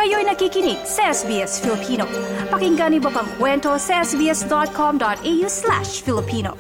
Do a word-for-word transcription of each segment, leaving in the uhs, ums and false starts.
Kayo'y nakikinig sa S B S Filipino. Pakinggan niyo pa ang kwento sa sbs.com.au slash Filipino.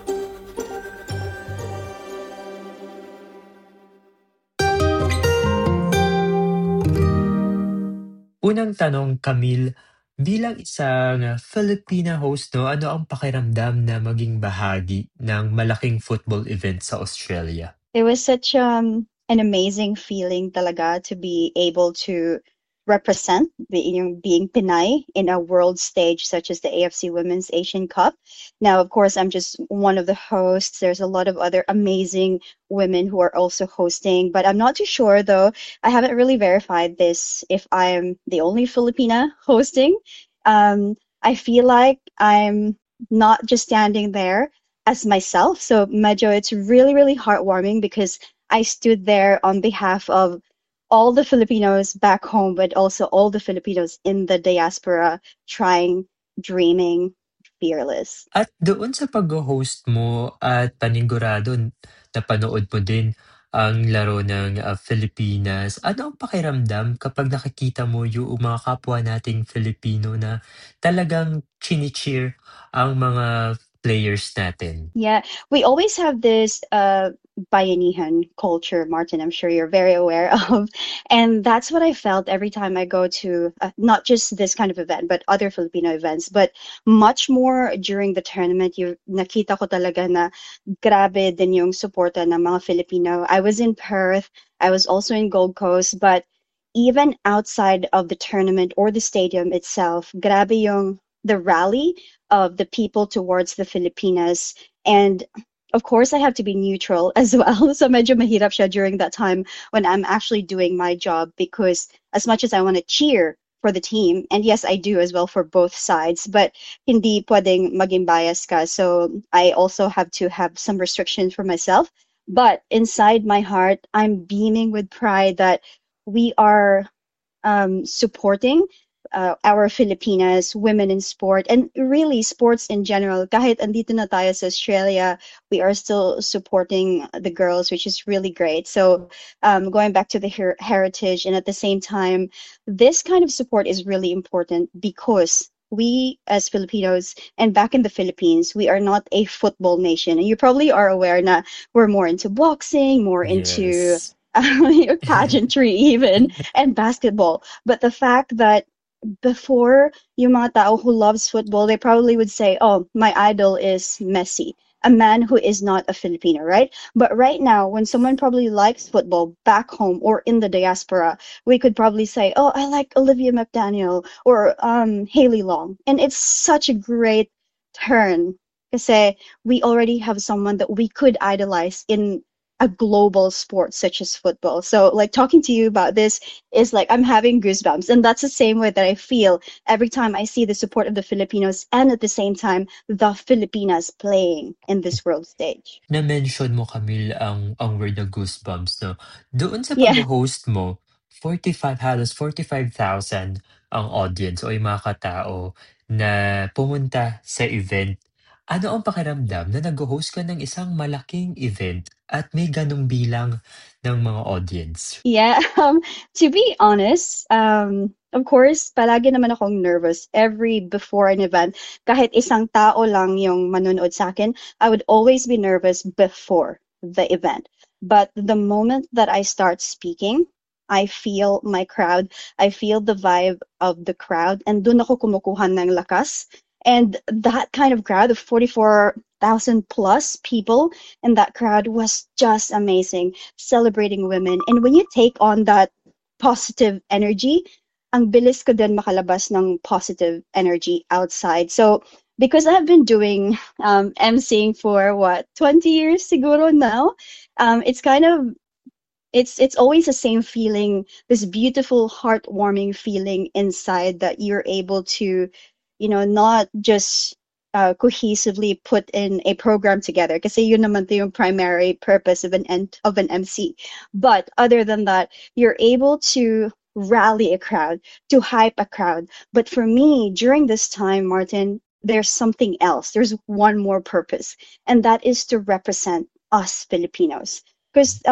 Unang tanong, Camille, bilang isang Filipina host, no, ano ang pakiramdam na maging bahagi ng malaking football event sa Australia? It was such um, an amazing feeling talaga to be able to represent being, being Pinay in a world stage such as the A F C Women's Asian Cup. Now, of course, I'm just one of the hosts. There's a lot of other amazing women who are also hosting, but I'm not too sure though. I haven't really verified this if I'm the only Filipina hosting. Um, I feel like I'm not just standing there as myself. So, medyo, it's really, really heartwarming because I stood there on behalf of all the Filipinos back home, but also all the Filipinos in the diaspora trying, dreaming, fearless. At doon sa pag-host mo at panigurado, napanood mo din ang laro ng uh, Pilipinas. Ano ang pakiramdam kapag nakikita mo yung mga kapwa nating Filipino na talagang chini-cheer ang mga players natin? Yeah, we always have this uh, Bayanihan culture, Martin, I'm sure you're very aware of. And that's what I felt every time I go to uh, not just this kind of event, but other Filipino events, but much more during the tournament. You, nakita ko talaga na grabe din yung suporta ng mga Filipino. I was in Perth, I was also in Gold Coast, but even outside of the tournament or the stadium itself, grabe yung the rally of the people towards the Filipinas. And of course, I have to be neutral as well. So medyo mahirap siya during that time when I'm actually doing my job, because as much as I want to cheer for the team, and yes, I do as well for both sides, but hindi pwedeng maging bias ka. So I also have to have some restrictions for myself. But inside my heart, I'm beaming with pride that we are um, supporting Uh, our Filipinas, women in sport, and really sports in general. Kahit andito na tayo sa Australia, we are still supporting the girls, which is really great. So um, going back to the her heritage, and at the same time, this kind of support is really important because we as Filipinos and back in the Philippines, we are not a football nation. And you probably are aware na we're more into boxing, more into Yes. uh, pageantry even, and basketball. But the fact that before, yung mga tao who loves football, they probably would say, oh, my idol is Messi, a man who is not a Filipino, right? But right now, when someone probably likes football back home or in the diaspora, we could probably say, oh, I like Olivia McDaniel or um, Haley Long. And it's such a great turn kasi we already have someone that we could idolize in a global sport such as football. So like talking to you about this is like I'm having goosebumps, and that's the same way that I feel every time I see the support of the Filipinos and at the same time the Filipinas playing in this world stage. Na-mention mo, Camille, ang, ang word na goosebumps, no? Doon sa Yeah. pag-host mo, forty-five, halos forty-five thousand ang audience o yung mga katao na pumunta sa event. Ano ang pakiramdam na nag-host ka ng isang malaking event at may ganong bilang ng mga audience? Yeah, um, to be honest, um, of course, palagi naman akong nervous every before an event. Kahit isang tao lang yung manonood sa akin, I would always be nervous before the event. But the moment that I start speaking, I feel my crowd, I feel the vibe of the crowd, and dun ako kumukuha ng lakas. And that kind of crowd of forty-four thousand plus people in that crowd was just amazing, celebrating women. And when you take on that positive energy, ang bilis ko din makalabas ng positive energy outside. So because I've been doing um, emceeing for what, twenty years siguro now, um, it's kind of it's it's always the same feeling, this beautiful, heartwarming feeling inside that you're able to, you know, not just uh, cohesively put in a program together. Kasi yun naman yung primary purpose of an end, of an M C. But other than that, you're able to rally a crowd, to hype a crowd. But for me, during this time, Martin, there's something else. There's one more purpose, and that is to represent us Filipinos. Because um,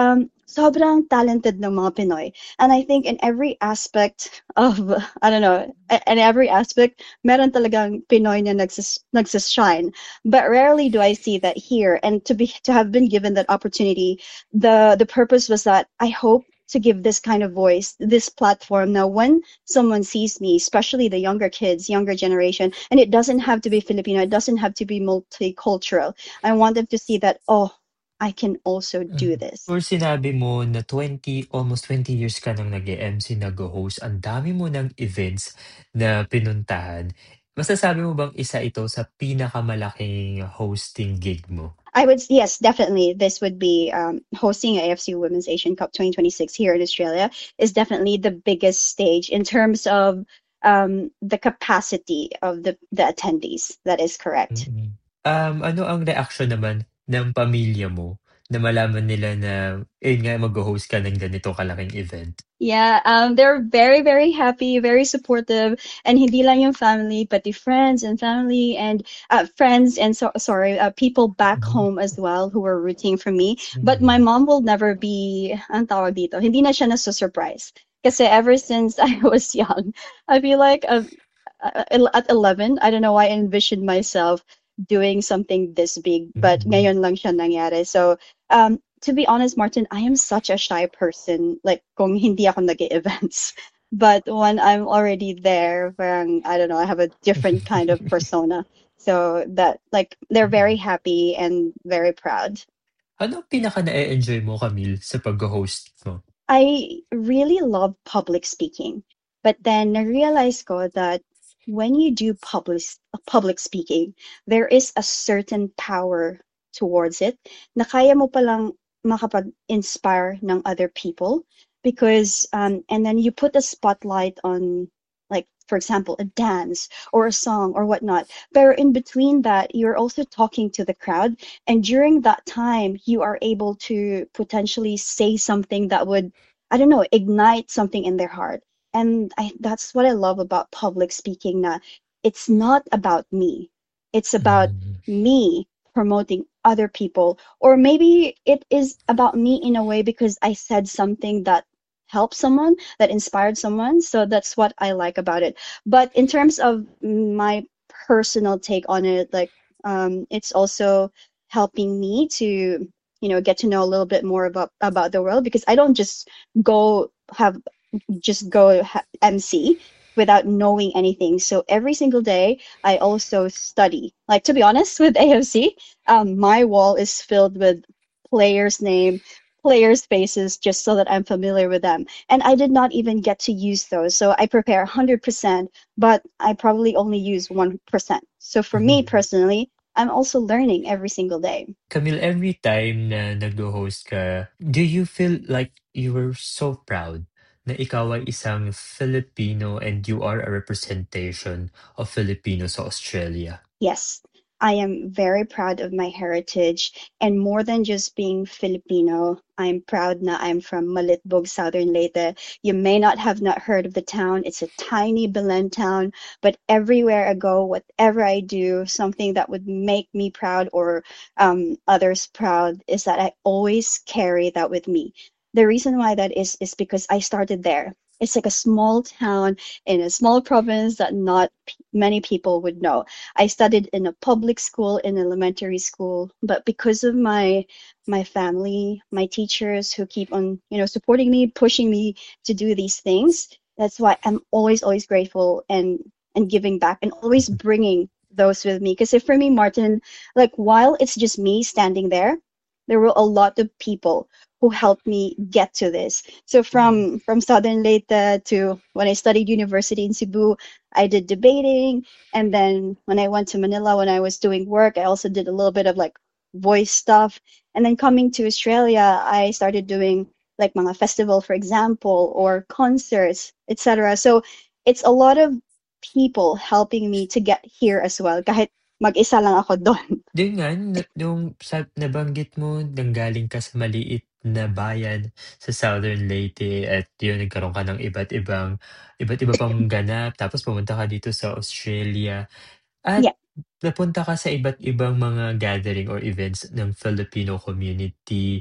sobrang talented ng mga Pinoy. And I think in every aspect of, I don't know, in every aspect, meron talagang Pinoy na nagsis, nagsishine. But rarely do I see that here. And to be to have been given that opportunity, the the purpose was that I hope to give this kind of voice, this platform. Now, when someone sees me, especially the younger kids, younger generation, and it doesn't have to be Filipino, it doesn't have to be multicultural. I want them to see that, oh, I can also do Mm. this. Or sinabi mo na twenty, almost twenty years ka nang nag-e-M C, nag-host, ang dami mo ng events na pinuntahan. Masasabi mo bang isa ito sa pinakamalaking hosting gig mo? I would, yes, definitely. This would be um, hosting A F C Women's Asian Cup twenty twenty-six here in Australia is definitely the biggest stage in terms of um, the capacity of the, the attendees. That is correct. Mm. Um, ano ang reaksyon naman ng pamilya mo na malaman nila na, ayun nga, mag-ho-host ka ng ganito kalaking event? Yeah, um, they're very, very happy, very supportive, and hindi lang yung family, pati friends and family and uh, friends and so sorry, uh, people back Mhm. home as well who were rooting for me. But Mm. my mom will never be, ang tawag dito, hindi na siya na-surprise. Kasi ever since I was young, I feel like uh, uh, at eleven, I don't know why I envisioned myself doing something this big, but Mm. ngayon lang siya nangyari. So, um, to be honest, Martin, I am such a shy person. Like, kung hindi ako nag-events. But when I'm already there, parang, I don't know, I have a different kind of persona. So that, like, they're very Mm. happy and very proud. Ano ang pinaka na-e-enjoy mo, Camille, sa pag-ho-host mo? I really love public speaking, but then na-realize ko that when you do public public speaking, there is a certain power towards it na kaya mo palang makapag-inspire ng other people because um, and then you put a spotlight on like for example a dance or a song or whatnot. But in between that, you're also talking to the crowd, and during that time, you are able to potentially say something that would, I don't know, ignite something in their heart. And I, that's what I love about public speaking. Na it's not about me. It's about Mm. me promoting other people. Or maybe it is about me in a way because I said something that helped someone, that inspired someone. So that's what I like about it. But in terms of my personal take on it, like um, it's also helping me to you know get to know a little bit more about about the world because I don't just go have just go ha- M C without knowing anything. So every single day I also study. Like to be honest with A F C, um, my wall is filled with players' name, players' faces, just so that I'm familiar with them. And I did not even get to use those. So I prepare one hundred percent, but I probably only use one percent. So for me personally, I'm also learning every single day. Camille, every time na nag-host ka, do you feel like you were so proud na ikaw ay isang Filipino and you are a representation of Filipinos sa Australia? Yes, I am very proud of my heritage. And more than just being Filipino, I'm proud na I'm from Malitbog, Southern Leyte. You may not have not heard of the town. It's a tiny Belen town, but everywhere I go, whatever I do, something that would make me proud or um, others proud is that I always carry that with me. The reason why that is is because I started there. It's like a small town in a small province that not p- many people would know. I studied in a public school, in elementary school, but because of my my family, my teachers who keep on, you know, supporting me, pushing me to do these things, that's why I'm always always grateful and and giving back and always bringing those with me. Because if for me, Martin, like while it's just me standing there, there were a lot of people who helped me get to this. So from from Southern Leyte to when I studied university in Cebu, I did debating, and then when I went to Manila when I was doing work, I also did a little bit of like voice stuff. And then coming to Australia, I started doing like mga festival, for example, or concerts, et cetera. So it's a lot of people helping me to get here as well. Kahit mag-isa lang ako doon. Yun nga, na yung sa nabanggit mo nanggaling ka sa maliit na bayan sa Southern Leyte at yun nagkaroon ka ng iba't ibang iba't iba pang ganap tapos pumunta ka dito sa Australia at Yeah. napunta ka sa iba't ibang mga gathering or events ng Filipino community.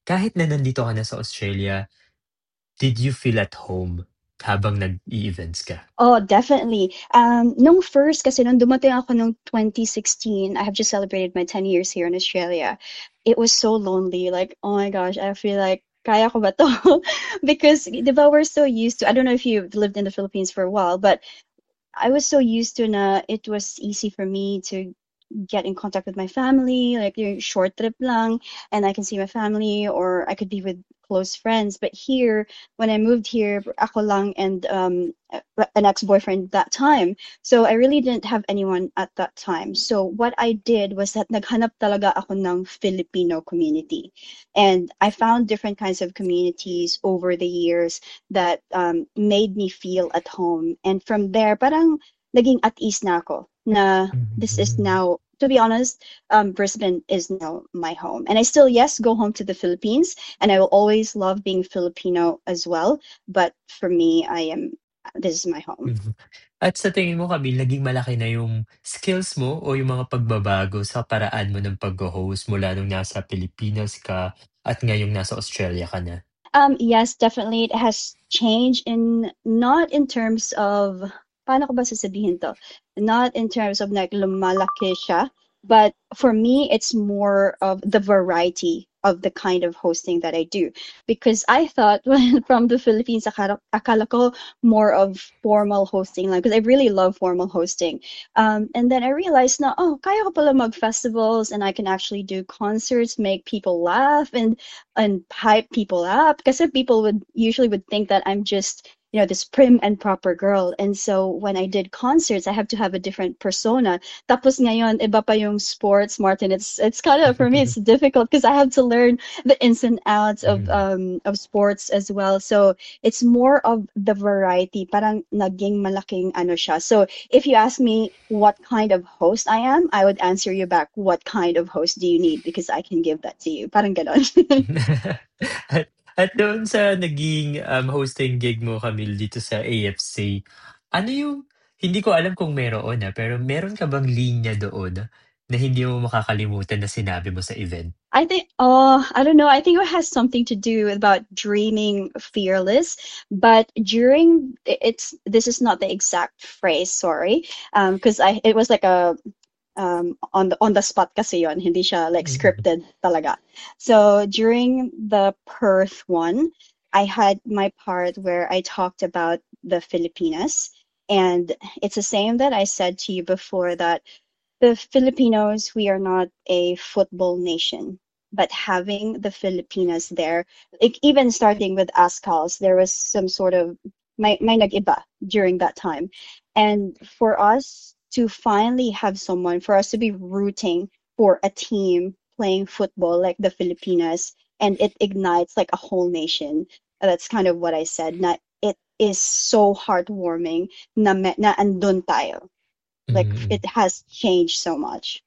kahit na nandito ka na sa Australia, did you feel at home habang nag-e-events ka? Oh, definitely. Um, nung first, kasi nung dumating ako nung twenty sixteen, I have just celebrated my ten years here in Australia. It was so lonely. Like, oh my gosh, I feel like, kaya ko ba to? Because, di ba, we're so used to, I don't know if you've lived in the Philippines for a while, but I was so used to na it was easy for me to get in contact with my family, like yung short trip lang, and I can see my family or I could be with close friends. But here, when I moved here, ako lang and um, a- an ex-boyfriend that time. So I really didn't have anyone at that time. So what I did was that naghanap talaga ako ng Filipino community. And I found different kinds of communities over the years that um, made me feel at home. And from there, parang naging at ease na ako na this is Mhm. now, to be honest, um, Brisbane is now my home. And I still, yes, go home to the Philippines, and I will always love being Filipino as well. But for me, I am, this is my home. Mhm. At sa tingin mo, Camille, naging malaki na yung skills mo o yung mga pagbabago sa paraan mo ng pag-host mula nung nasa Pilipinas ka at ngayong nasa Australia ka na? Um, yes, definitely. It has changed in not in terms of paano ko ba sasabihin to? Not in terms of like lumalaki siya, but for me, it's more of the variety of the kind of hosting that I do. Because I thought when from the Philippines, akala, akala ko more of formal hosting lang, because I really love formal hosting. Um, and then I realized na, oh, kaya ko pala mag-festivals and I can actually do concerts, make people laugh, and and hype people up because people would usually would think that I'm just you know this prim and proper girl, and so when I did concerts I have to have a different persona. Tapos ngayon iba pa yung sports, Martin. It's it's kind of, for me, it's difficult because I have to learn the ins and outs of Mhm. um of sports as well, so it's more of the variety. Parang naging malaking ano siya. So if you ask me what kind of host I am, I would answer you back, what kind of host do you need, because I can give that to you. Parang ganon. At at doon sa naging, um, hosting gig mo, Camille, dito sa A F C, ano yung hindi ko alam kung meron, ah, pero meron ka bang linya doon na hindi mo makakalimutan na sinabi mo sa event? I think, oh, I don't know. I think it has something to do about dreaming fearless. But during it's this is not the exact phrase, sorry. Um, because I it was like a um on the on the spot kasi yon, hindi siya like Mhm. scripted talaga. So during the Perth one, I had my part where I talked about the Filipinas, and it's the same that I said to you before, that the Filipinos, we are not a football nation, but having the Filipinas there, like even starting with ASCALs, there was some sort of may, may nag-iba during that time. And for us to finally have someone, for us to be rooting for a team playing football like the Filipinas, and it ignites like a whole nation. That's kind of what I said. Na it is so heartwarming na, me- na andun tayo, like Mm. it has changed so much.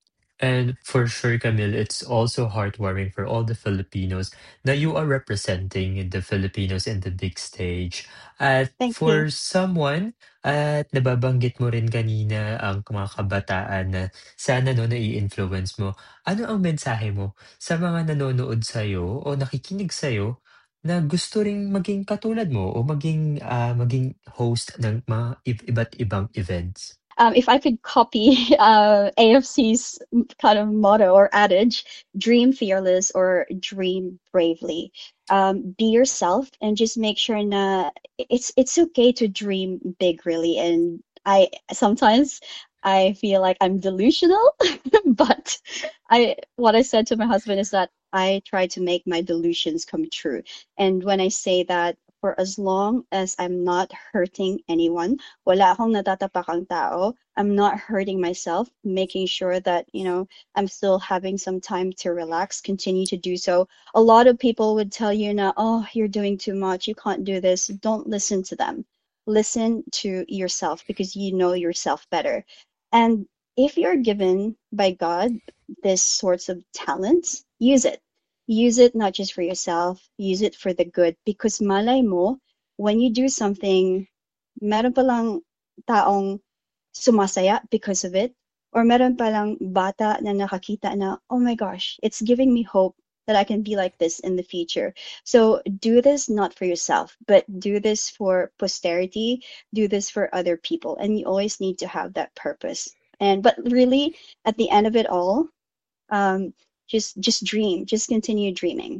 And for sure, Camille, it's also heartwarming for all the Filipinos that you are representing the Filipinos in the big stage. At Thank you. for someone, at nababanggit mo rin kanina ang mga kabataan na sana no nai-influence mo. Ano ang mensahe mo sa mga nanonood sa'yo o nakikinig sa'yo na gusto ring maging katulad mo o maging ah, maging host ng mga i- iba't ibang events? Um, if I could copy uh, A F C's kind of motto or adage, dream fearless or dream bravely. Um, be yourself and just make sure na it's it's okay to dream big, really. And I sometimes I feel like I'm delusional, but I what I said to my husband is that I try to make my delusions come true. And when I say that, for as long as I'm not hurting anyone, wala akong natatapakang tao, I'm not hurting myself, making sure that, you know, I'm still having some time to relax, continue to do so. A lot of people would tell you now, oh, you're doing too much, you can't do this. Don't listen to them. Listen to yourself because you know yourself better. And if you're given by God this sorts of talents, use it. Use it not just for yourself, use it for the good, because malay mo, when you do something, meron palang taong sumasaya because of it, or meron palang bata na nakakita na, oh my gosh, it's giving me hope that I can be like this in the future. So do this not for yourself, but do this for posterity, do this for other people. And you always need to have that purpose. And but really, at the end of it all, um, just just dream, just continue dreaming.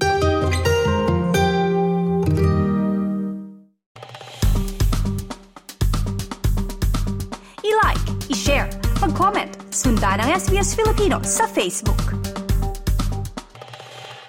I-like, i-share, mag-comment, sundan ang S B S Filipino sa Facebook.